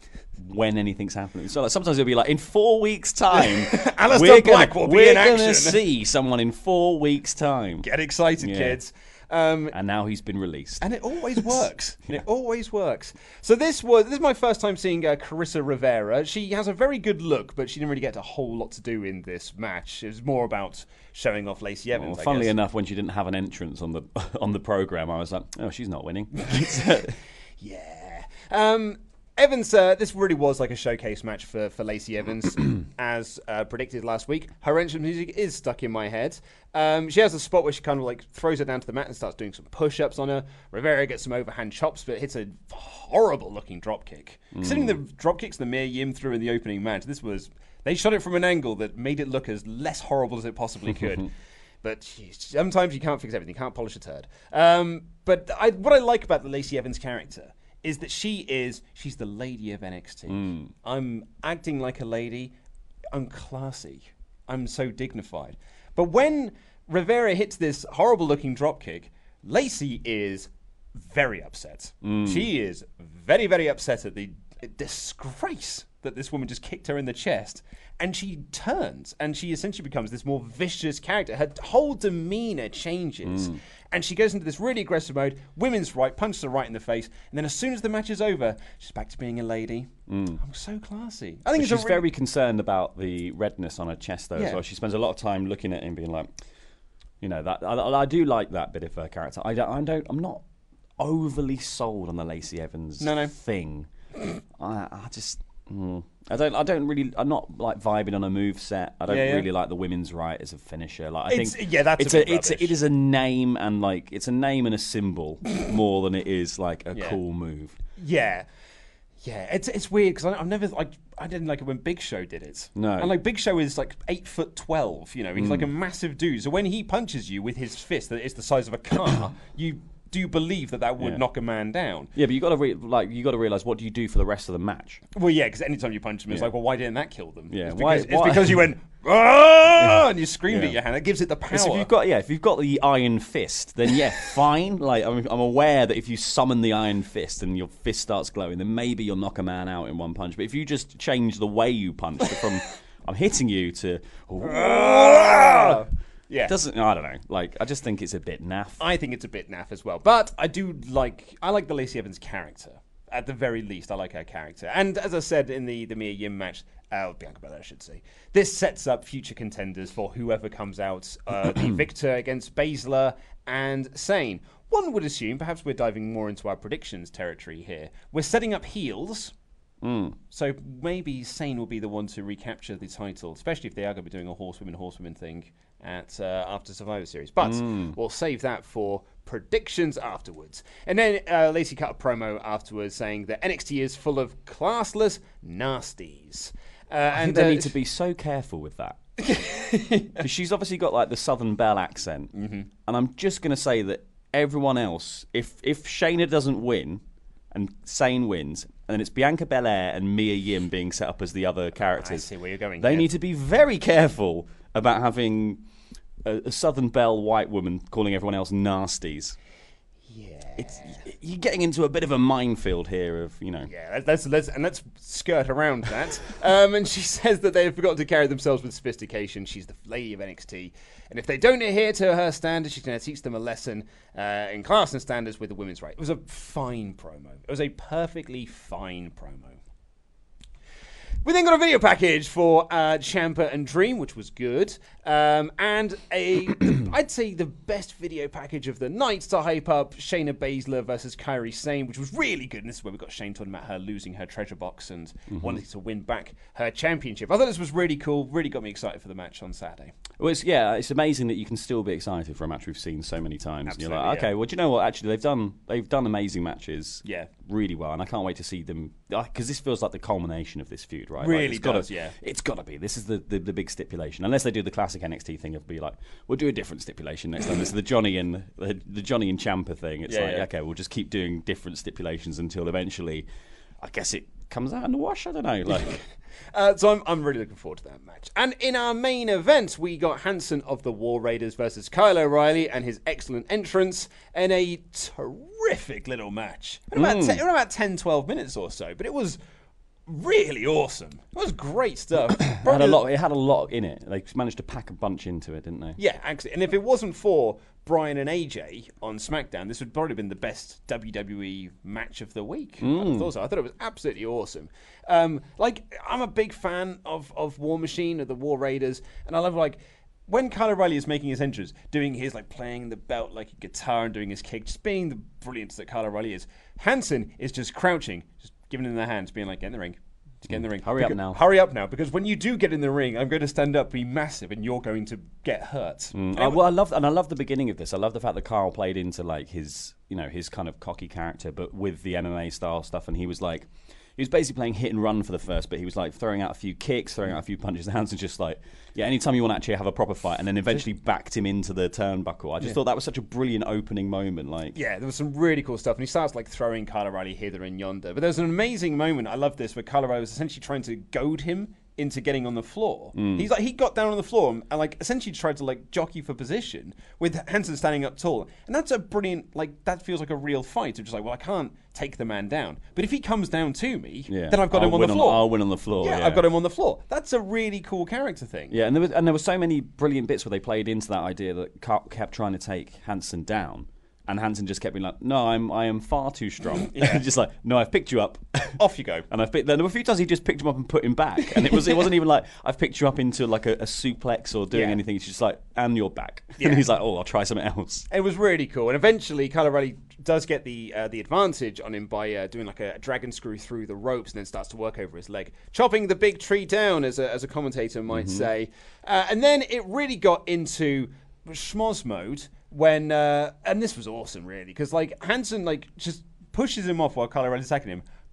when anything's happening. So like, sometimes it'll be like, in four weeks' time, Alistair Black will be we're in action. We're going to see someone in four weeks' time. Get excited, yeah. kids. Um, and now he's been released, and it always works. yeah. It always works. So this was this is my first time seeing uh, Carissa Rivera. She has a very good look, but she didn't really get a whole lot to do in this match. It was more about showing off Lacey Evans. Well, funnily enough, when she didn't have an entrance on the on the program, I was like, oh, she's not winning. yeah. Um, Evans, uh, this really was like a showcase match for, for Lacey Evans, as uh, predicted last week. Her entrance music is stuck in my head. Um, she has a spot where she kind of like throws her down to the mat and starts doing some push-ups on her. Rivera gets some overhand chops, but hits a horrible-looking dropkick. Mm. Considering the dropkicks the Mia Yim threw in the opening match, this was... They shot it from an angle that made it look as less horrible as it possibly could. But geez, sometimes you can't fix everything. You can't polish a turd. Um, but I, what I like about the Lacey Evans character is that she is, she's the lady of N X T. Mm. I'm acting like a lady. I'm classy. I'm so dignified. But when Rivera hits this horrible-looking dropkick, Lacey is very upset. Mm. She is very, very upset at the disgrace that this woman just kicked her in the chest. And she turns, and she essentially becomes this more vicious character. Her whole demeanor changes. Mm. And she goes into this really aggressive mode, women's right, punches her right in the face, and then as soon as the match is over, she's back to being a lady. Mm. I'm so classy. I think she's it's a really very concerned about the redness on her chest, though, yeah. as well. She spends a lot of time looking at him being like, you know, that I, I do like that bit of her character. I don't, I don't, I'm not overly sold on the Lacey Evans no, no. thing. I, I just... Mm. I don't. I don't really. I'm not like vibing on a move set. I don't yeah, yeah. really like the women's right as a finisher. Like I it's, think yeah, that's it's a, a, it's a, it is a name and like it's a name and a symbol more than it is like a yeah. cool move. Yeah, yeah. It's it's weird because I've never like I didn't like it when Big Show did it. No. And like Big Show is like eight foot twelve. You know, he's Mm. like a massive dude. So when he punches you with his fist that is the size of a car, you do believe that that would Yeah. knock a man down. Yeah, but you got to re- like you got to realize what do you do for the rest of the match? Well, yeah, because anytime you punch them, it's Yeah. like, well, why didn't that kill them? Yeah, it's why- because, why- it's because you went, "Ah!" Yeah. and you screamed Yeah. at your hand. That gives it the power. So if you've got yeah, if you've got the iron fist, then yeah, fine. Like I'm, I'm aware that if you summon the iron fist and your fist starts glowing, then maybe you'll knock a man out in one punch. But if you just change the way you punch from I'm hitting you to Ah! Yeah. it doesn't I don't know. Like I just think it's a bit naff. I think it's a bit naff as well. But I do like I like the Lacey Evans character. At the very least, I like her character. And as I said in the, the Mia Yim match, uh, Bianca Belair, I should say, this sets up future contenders for whoever comes out, uh, the victor against Baszler and Sane. One would assume, perhaps we're diving more into our predictions territory here, we're setting up heels. Mm. So maybe Sane will be the one to recapture the title, especially if they are going to be doing a horsewomen horsewomen thing at uh, after Survivor Series. But Mm. we'll save that for predictions afterwards. And then uh, Lacey cut a promo afterwards saying that N X T is full of classless nasties. Uh, I and think they uh, need to be so careful with that. Because she's obviously got like the Southern Belle accent, mm-hmm. and I'm just going to say that everyone else, if if Shayna doesn't win and Sane wins, and then it's Bianca Belair and Mia Yim being set up as the other characters, I see where you're going they here. need to be very careful about having a, a Southern Belle white woman calling everyone else nasties. Yeah. It's, you're getting into a bit of a minefield here of, you know. Yeah, let's, let's and let's skirt around that. um, and she says that they have forgotten to carry themselves with sophistication. She's the lady of N X T, and if they don't adhere to her standards, she's going to teach them a lesson uh, in class and standards with the women's right. It was a fine promo. It was a perfectly fine promo. We then got a video package for uh, Ciampa and Dream, which was good, um, and a I'd say the best video package of the night to hype up Shayna Baszler versus Kairi Sane, which was really good. And this is where we got Shane talking about her losing her treasure box and Mhm. wanting to win back her championship. I thought this was really cool. Really got me excited for the match on Saturday. Well, it's, yeah, it's amazing that you can still be excited for a match we've seen so many times. And you're Absolutely, like, okay, yeah. well, do you know what? Actually, they've done they've done amazing matches, Yeah. really well, and I can't wait to see them because this feels like the culmination of this feud, right? Like, Really it's gotta, does, yeah. It's got to be. This is the, the the big stipulation, unless they do the classic N X T thing of be like, we'll do a different stipulation next time. This is the Johnny and the, the Johnny and Ciampa thing. It's Yeah, like, yeah. okay, we'll just keep doing different stipulations until eventually, I guess it comes out in the wash. I don't know, like. Uh, so I'm, I'm really looking forward to that match. And in our main event, we got Hanson of the War Raiders versus Kyle O'Reilly and his excellent entrance in a terrific little match. It went, about, Mm. ten, it went about ten, twelve minutes or so, but it was really awesome. It was great stuff. It had a Probably- lot. It had a lot in it. They managed to pack a bunch into it, didn't they? Yeah, actually. And if it wasn't for Brian and A J on SmackDown, this would probably have been the best W W E match of the week. I Mm. thought so. I thought it was absolutely awesome. Um, like, I'm a big fan of, of War Machine, of the War Raiders, and I love, like, when Kyle O'Reilly is making his entrance, doing his, like, playing the belt like a guitar and doing his kick, just being the brilliance that Kyle O'Reilly is. Hanson is just crouching, just giving him the hands, being like, get in the ring. Just get in the ring. Hurry up Because- now. Hurry up now, because when you do get in the ring, I'm going to stand up, be massive, and you're going to get hurt. Mm. And Uh, it- well, I love and I love the beginning of this. I love the fact that Carl played into like his, you know, his kind of cocky character, but with the M M A style stuff. And he was like, he was basically playing hit and run for the first bit. He was like throwing out a few kicks, throwing out a few punches. Hanson just like, yeah, anytime you want to actually have a proper fight, and then eventually backed him into the turnbuckle. I just Yeah. thought that was such a brilliant opening moment. Like, Yeah, there was some really cool stuff. And he starts like throwing Kyle O'Reilly hither and yonder. But there's an amazing moment, I love this, where Kyle O'Reilly was essentially trying to goad him into getting on the floor. Mm. He's like he got down on the floor and, and like essentially tried to like jockey for position with Hanson standing up tall. And that's a brilliant, like that feels like a real fight. It's just like, well, I can't take the man down. But if he comes down to me, yeah, then I've got I'll him on win the floor. I'll win on the floor. yeah, Yeah, I've got him on the floor. That's a really cool character thing. Yeah, and there was and there were so many brilliant bits where they played into that idea that Carl kept trying to take Hanson down, and Hanson just kept being like, "No, I'm I am far too strong." Yeah. just like, "No, I've picked you up." Off you go. And I've picked, there were a few times he just picked him up and put him back, and it was it wasn't even like I've picked you up into like a, a suplex or doing Yeah. anything. It's just like, and you're back. Yeah. And he's like, "Oh, I'll try something else." It was really cool, and eventually Kyle O'Reilly does get the uh, the advantage on him by uh, doing like a dragon screw through the ropes, and then starts to work over his leg, chopping the big tree down, as a, as a commentator might Mhm. say. Uh, and then it really got into schmoz mode when, uh, and this was awesome, really, because like Hanson like just pushes him off while Kyle O'Reilly's attacking him,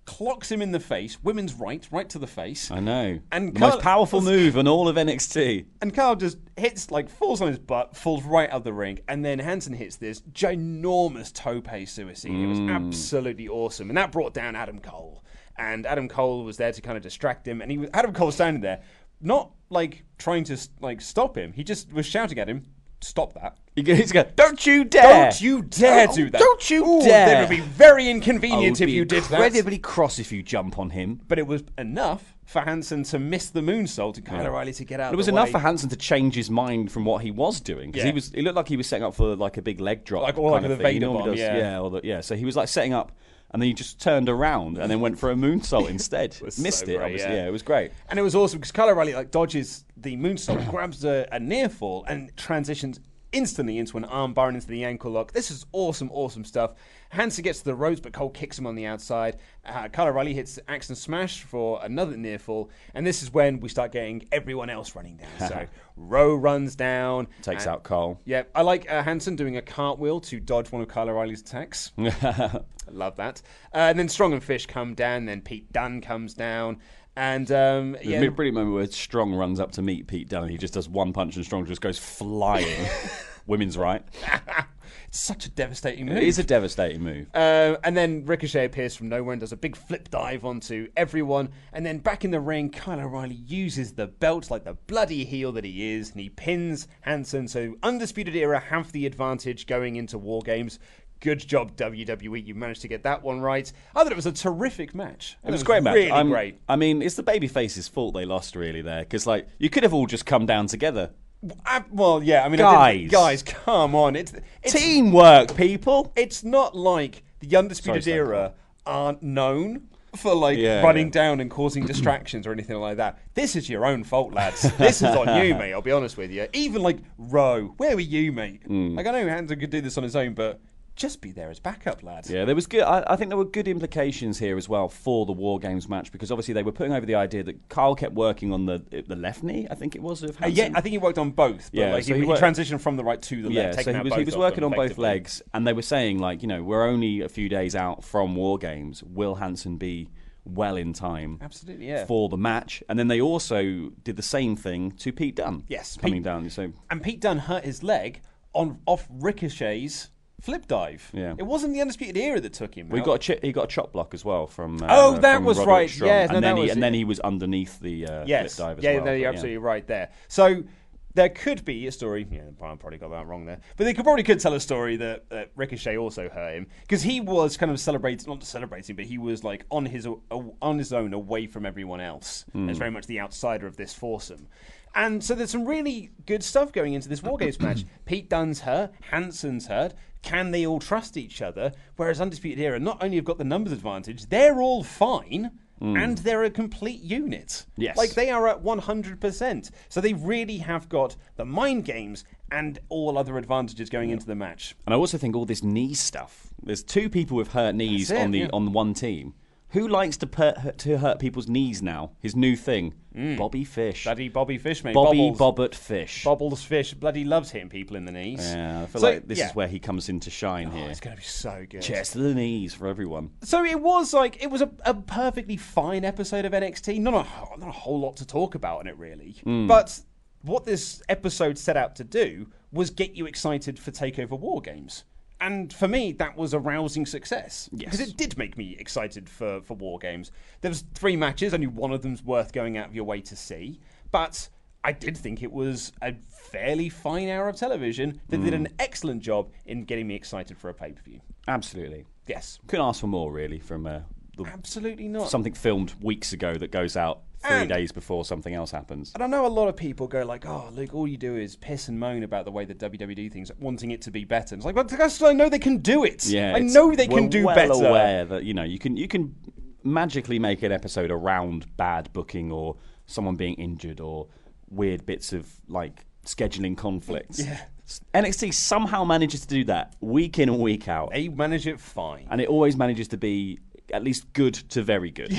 clocks him in the face, women's right, right to the face. I know. And the Carl, most powerful move in all of N X T. And Carl just hits, like, falls on his butt, falls right out of the ring, and then Hansen hits this ginormous tope suicide. Mm. It was absolutely awesome. And that brought down Adam Cole. And Adam Cole was there to kind of distract him. And he was, Adam Cole was standing there, not, like, trying to, like, stop him. He just was shouting at him, stop that. He's going, don't you dare! Don't you dare oh, do that! Don't you Ooh, dare! That would be very inconvenient oh, if you did that. Incredibly cross if you jump on him. But it was enough for Hansen to miss the moonsault and Kyle yeah. O'Reilly to get out. It was of the enough way. for Hansen to change his mind from what he was doing because yeah. he was. It looked like he was setting up for like a big leg drop, like or like kind the of thing. Vader he bomb, does, yeah, yeah, or the, yeah. So he was like setting up. And then he just turned around and then went for a moonsault instead. Missed so it, great, obviously. Yeah. yeah, it was great. And it was awesome because Kyle O'Reilly like dodges the moonsault, grabs a, a near fall, and transitions instantly into an armbar and into the ankle lock. This is awesome, awesome stuff. Hansen gets to the ropes, but Cole kicks him on the outside. Uh, Kyle O'Reilly hits Axe and Smash for another near fall, and this is when we start getting everyone else running down. So Rowe runs down, takes and, out Cole. Yeah, I like uh, Hansen doing a cartwheel to dodge one of Kyle O'Reilly's attacks. I love that. Uh, and then Strong and Fish come down. Then Pete Dunne comes down. And um, yeah, There's a brilliant moment where Strong runs up to meet Pete Dunne and he just does one punch and Strong just goes flying. Women's right. It's such a devastating move. It is a devastating move. Uh, and then Ricochet appears from nowhere and does a big flip dive onto everyone. And then back in the ring, Kyle O'Reilly uses the belt like the bloody heel that he is, and he pins Hansen. So Undisputed Era have the advantage going into War Games. Good job, W W E. You managed to get that one right. I thought it was a terrific match. It was, was a great match. Really I'm, great. I mean, it's the babyface's fault they lost, really, there. Because, like, you could have all just come down together. I, well, yeah. I mean, guys, I guys, come on. It's, it's teamwork, people. It's not like the Undisputed Sorry, Era aren't known for like yeah, running yeah. down and causing distractions or anything like that. This is your own fault, lads. This is on you, mate. I'll be honest with you. Even like Rowe, where were you, mate? Mm. Like I know Hansen could do this on his own, but just be there as backup, lads. Yeah, there was good. I, I think there were good implications here as well for the War Games match because obviously they were putting over the idea that Kyle kept working on the the left knee. I think it was of uh, yeah, I think he worked on both. But yeah, like, so he, he, he worked, transitioned from the right to the yeah, left. so he was he was working on both legs, and they were saying like, you know, we're only a few days out from War Games. Will Hansen be well in time? Absolutely, yeah. For the match, and then they also did the same thing to Pete Dunne. Yes, coming Pete, down. So and Pete Dunne hurt his leg on off Ricochet's flip dive. Yeah. It wasn't the Undisputed Era that took him. We out. got a chi- he got a chop block as well from. Uh, oh, that from was Roderick right. Strong. Yes, and no, then that he was and it. then he was underneath the uh, yes. flip dive as yeah, well. Yeah, you're but, absolutely right there. So there could be a story. Yeah, Brian probably got that wrong there, but they could probably could tell a story that, that Ricochet also hurt him because he was kind of celebrating, not celebrating, but he was like on his on his own, away from everyone else. Mm. As very much the outsider of this foursome. And so there's some really good stuff going into this War Games match. Pete Dunne's hurt, Hansen's hurt. Can they all trust each other? Whereas Undisputed Era not only have got the numbers advantage, they're all fine. Mm. And they're a complete unit. Yes. Like, they are at one hundred percent. So they really have got the mind games and all other advantages going yeah. into the match. And I also think all this knee stuff. There's two people with hurt knees it, on the yeah. on one team. Who likes to per- to hurt people's knees now? His new thing. Mm. Bobby Fish. Bloody Bobby Fish, mate. Bobby Bobbles. Bobbert Fish. Bobbles Fish. Bloody loves hitting people in the knees. Yeah, I feel so, like this yeah. is where he comes into shine oh, here. It's going to be so good. Chest to the knees for everyone. So it was like, it was a, a perfectly fine episode of N X T. Not a, not a whole lot to talk about in it, really. Mm. But what this episode set out to do was get you excited for TakeOver War Games. And for me, that was a rousing success. Yes. Because it did make me excited for, for War Games. There was three matches, only one of them's worth going out of your way to see. But I did think it was a fairly fine hour of television that mm. did an excellent job in getting me excited for a pay-per-view. Absolutely. Yes. Couldn't ask for more, really, from uh, the, Absolutely not. something filmed weeks ago that goes out three And- days before something else happens. And I know a lot of people go like, oh, Luke, all you do is piss and moan about the way that W W E do things, wanting it to be better. And it's like, but guys, I know they can do it. Yeah, I it's- know they we're can do well better. aware that, you know, you can you can magically make an episode around bad booking or someone being injured or weird bits of, like, scheduling conflicts. Yeah. N X T somehow manages to do that week in and week out. They manage it fine. And it always manages to be at least good to very good.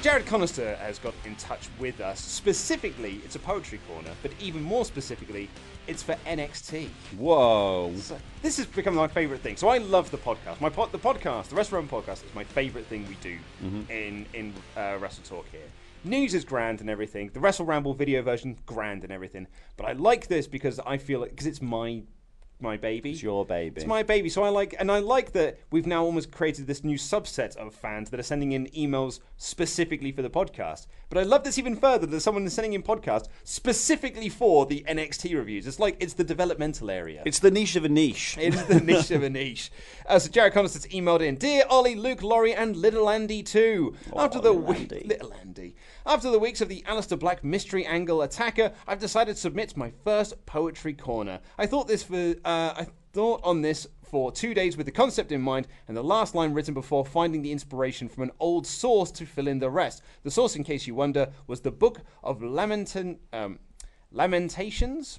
Jared Conister has got in touch with us. Specifically, it's a poetry corner, but even more specifically, it's for N X T. Whoa. So this has become my favourite thing. So I love the podcast. My pod, The podcast, the Wrestle Run podcast, is my favourite thing we do mm-hmm. in, in uh, Wrestle Talk here. News is grand and everything. The Wrestle Ramble video version, grand and everything. But I like this because I feel like, because it's my... my baby. It's your baby. It's my baby. So I like, and I like that we've now almost created this new subset of fans that are sending in emails specifically for the podcast. But I love this even further, that someone is sending in podcasts specifically for the N X T reviews. It's like, it's the developmental area. It's the niche of a niche. It's the niche of a niche. Uh, so Jared Constance emailed in, Dear Ollie, Luke, Laurie, and Little Andy too. Oh, After the little week, Andy. Little Andy. After the weeks of the Aleister Black mystery angle attacker, I've decided to submit my first poetry corner. I thought this for, uh, I thought on this for two days with the concept in mind, and the last line written before finding the inspiration from an old source to fill in the rest. The source, in case you wonder, was the Book of Lamentin, um, Lamentations?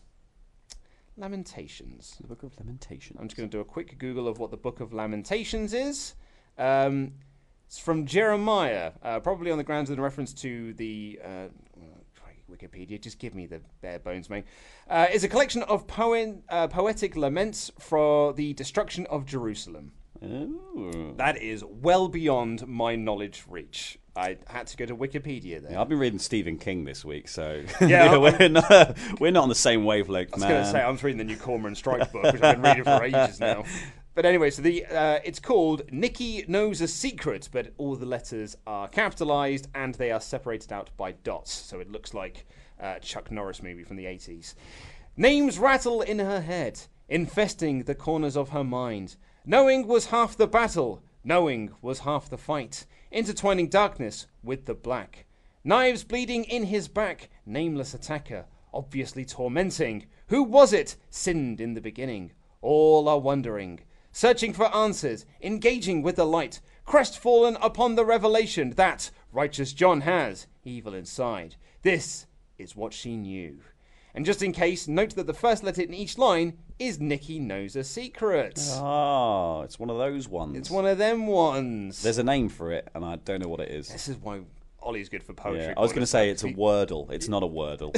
Lamentations. The Book of Lamentations. I'm just going to do a quick Google of what the Book of Lamentations is. Um, it's from Jeremiah, uh, probably on the grounds of the reference to the... Uh, Wikipedia, just give me the bare bones, mate. Uh, is a collection of poem, uh, poetic laments for the destruction of Jerusalem. Ooh. That is well beyond my knowledge reach. I had to go to Wikipedia there. Yeah, I've been reading Stephen King this week, so yeah, yeah, we're, not, we're not on the same wavelength, I was man. going to say, I'm reading the new Cormoran Strike book, which I've been reading for ages now. But anyway, so the uh, it's called Nikki Knows a Secret, but all the letters are capitalized and they are separated out by dots. So it looks like a Chuck Norris movie from the eighties. Names rattle in her head, infesting the corners of her mind. Knowing was half the battle, knowing was half the fight, intertwining darkness with the black. Knives bleeding in his back, nameless attacker, obviously tormenting. Who was it sinned in the beginning? All are wondering. Searching for answers, engaging with the light, crestfallen upon the revelation that righteous John has evil inside. This is what she knew. And just in case, note that the first letter in each line is Nikki Knows a Secret. Oh, it's one of those ones. It's one of them ones. There's a name for it, and I don't know what it is. This is why Ollie's good for poetry. Yeah, I was going to say it's a Wordle. It's not a Wordle.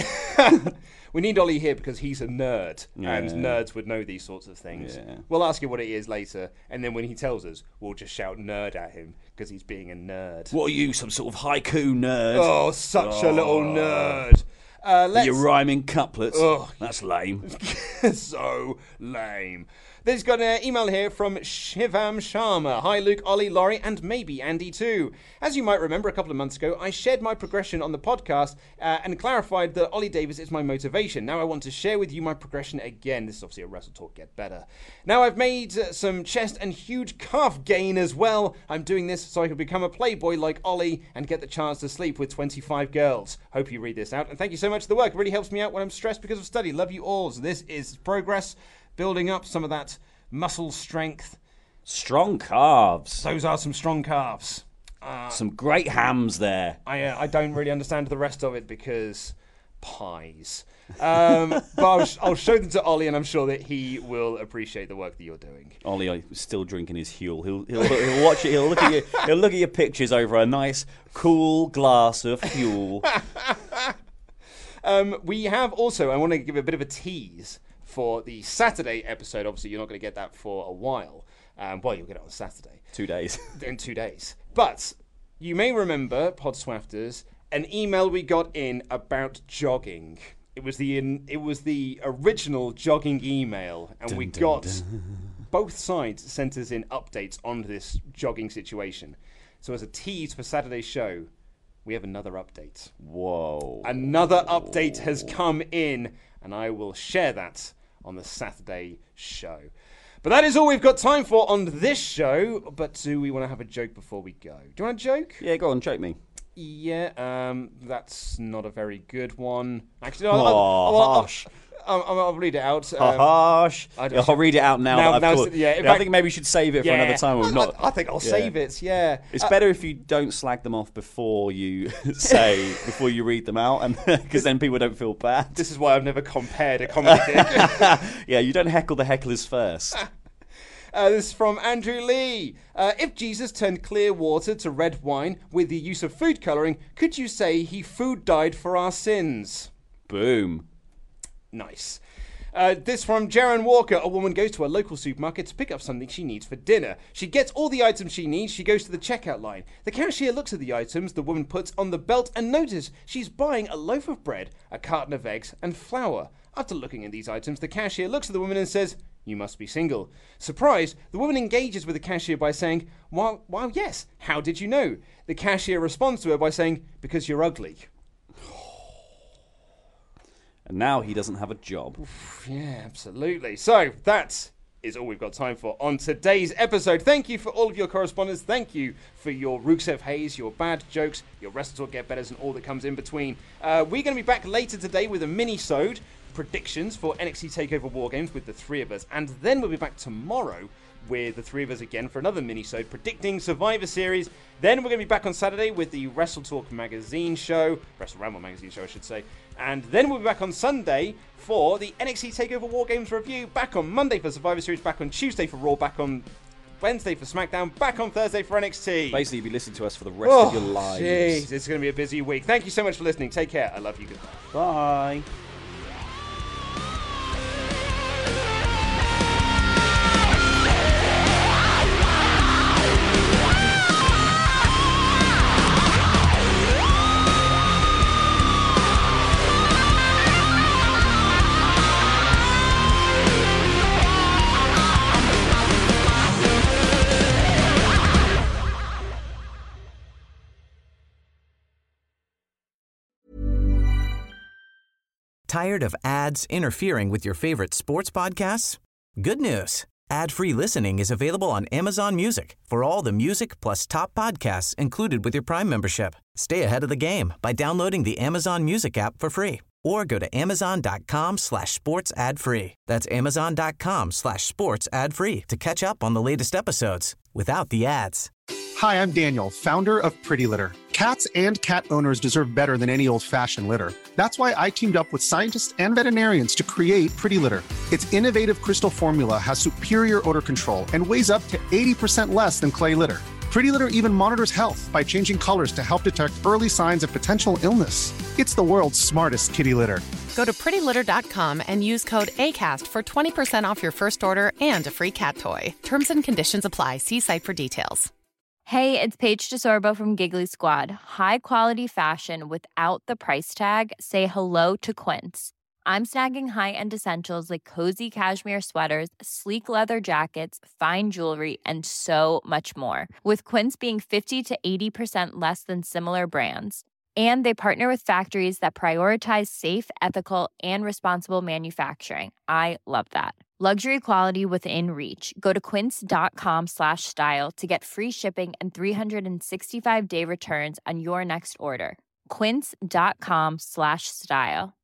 We need Ollie here because he's a nerd, Yeah. and nerds would know these sorts of things. Yeah. We'll ask him what it is later, and then when he tells us, we'll just shout nerd at him because he's being a nerd. What are you, some sort of haiku nerd? Oh, such Oh. a little nerd. Uh, let's... You're rhyming couplets. Ugh. That's lame. So lame. There's got an email here from Shivam Sharma. Hi Luke, Ollie, Laurie, and maybe Andy too. As you might remember, a couple of months ago, I shared my progression on the podcast uh, and clarified that Ollie Davis is my motivation. Now I want to share with you my progression again. This is obviously a Wrestle Talk Get Better. Now I've made uh, some chest and huge calf gain as well. I'm doing this so I can become a playboy like Ollie and get the chance to sleep with twenty-five girls. Hope you read this out, and thank you so much for the work. It really helps me out when I'm stressed because of study. Love you all. So this is progress. Building up some of that muscle strength. Strong calves. Those are some strong calves. Uh, some great hams there. I uh, I don't really understand the rest of it because pies. Um, but I'll, I'll show them to Ollie, and I'm sure that he will appreciate the work that you're doing. Ollie is still drinking his Huel. He'll he'll, he'll watch it. He'll look at you. He'll look at your pictures over a nice, cool glass of Huel. um, we have also. I want to give a bit of a tease for the Saturday episode. Obviously, you're not going to get that for a while. Um, well, you'll get it on Saturday. Two days. In two days. But you may remember, Podswafters, an email we got in about jogging. It was the in, it was the original jogging email, and dun, we dun, got dun. both sides sent us in updates on this jogging situation. So as a tease for Saturday's show, we have another update. Whoa. Another update has come in, and I will share that on the Saturday show. But that is all we've got time for on this show. But do we want to have a joke before we go? Do you want a joke? Yeah, go on, joke me. Yeah, um, that's not a very good one. Actually, I'll, I'll, oh, I'll, harsh. I'll, I'll, I'll read it out. Um, harsh. I yeah, I'll read it out now. now, that I've now caught. yeah, in yeah, fact, I think maybe we should save it yeah, for another time. We've I, not, I think I'll yeah. save it. Yeah, it's uh, better if you don't slag them off before you say before you read them out, and because then people don't feel bad. This is why I've never compared a comedy. Yeah, you don't heckle the hecklers first. Uh, this is from Andrew Lee. Uh, if Jesus turned clear water to red wine with the use of food colouring, could you say he food died for our sins? Boom. Nice. Uh, this from Jaron Walker. A woman goes to a local supermarket to pick up something she needs for dinner. She gets all the items she needs. She goes to the checkout line. The cashier looks at the items the woman puts on the belt and notices she's buying a loaf of bread, a carton of eggs, and flour. After looking at these items, the cashier looks at the woman and says, "You must be single." Surprised, the woman engages with the cashier by saying, "Well, well, yes, how did you know?" The cashier responds to her by saying, "Because you're ugly." And now he doesn't have a job. Oof, yeah, absolutely. So that is all we've got time for on today's episode. Thank you for all of your correspondence. Thank you for your Rusev Hayes, your bad jokes, your Wrestle Talk Get Betters, and all that comes in between. Uh, we're going to be back later today with a mini-sode, predictions for N X T TakeOver War Games with the three of us. And then we'll be back tomorrow with the three of us again for another mini-sode predicting Survivor Series. Then we're going to be back on Saturday with the Wrestle Talk magazine show, Wrestle Ramble magazine show, I should say. And then we'll be back on Sunday for the N X T TakeOver War Games review. Back on Monday for Survivor Series, back on Tuesday for Raw, back on Wednesday for SmackDown, back on Thursday for N X T. Basically, you'll be listening to us for the rest oh, of your lives. Jeez, it's going to be a busy week. Thank you so much for listening. Take care. I love you. Goodbye. Bye. Tired of ads interfering with your favorite sports podcasts? Good news. Ad-free listening is available on Amazon Music for all the music plus top podcasts included with your Prime membership. Stay ahead of the game by downloading the Amazon Music app for free or go to amazon.com slash sports ad free. That's amazon.com slash sports ad free to catch up on the latest episodes without the ads. Hi, I'm Daniel, founder of Pretty Litter. Cats and cat owners deserve better than any old-fashioned litter. That's why I teamed up with scientists and veterinarians to create Pretty Litter. Its innovative crystal formula has superior odor control and weighs up to eighty percent less than clay litter. Pretty Litter even monitors health by changing colors to help detect early signs of potential illness. It's the world's smartest kitty litter. Go to pretty litter dot com and use code ACAST for twenty percent off your first order and a free cat toy. Terms and conditions apply. See site for details. Hey, it's Paige DeSorbo from Giggly Squad. High quality fashion without the price tag. Say hello to Quince. I'm snagging high-end essentials like cozy cashmere sweaters, sleek leather jackets, fine jewelry, and so much more. With Quince being fifty to eighty percent less than similar brands. And they partner with factories that prioritize safe, ethical, and responsible manufacturing. I love that. Luxury quality within reach. Go to quince.com slash style to get free shipping and three sixty-five day returns on your next order. Quince.com slash style.